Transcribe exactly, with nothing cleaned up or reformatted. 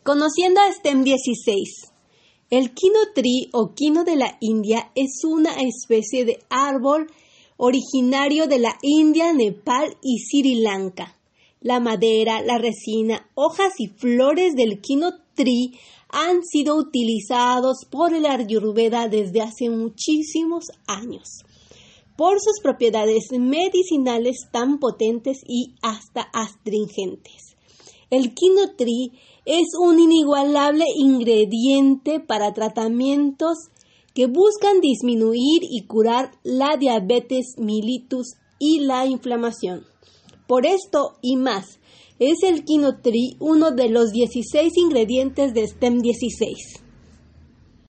Conociendo a STEM dieciséis. El quino tree o quino de la India es una especie de árbol originario de la India, Nepal y Sri Lanka. La madera, la resina, hojas y flores del quino tree han sido utilizados por el Ayurveda desde hace muchísimos años, por sus propiedades medicinales tan potentes y hasta astringentes. El quino tree es un inigualable ingrediente para tratamientos que buscan disminuir y curar la diabetes mellitus y la inflamación. Por esto y más, es el quino tree uno de los dieciséis ingredientes de STEM dieciséis.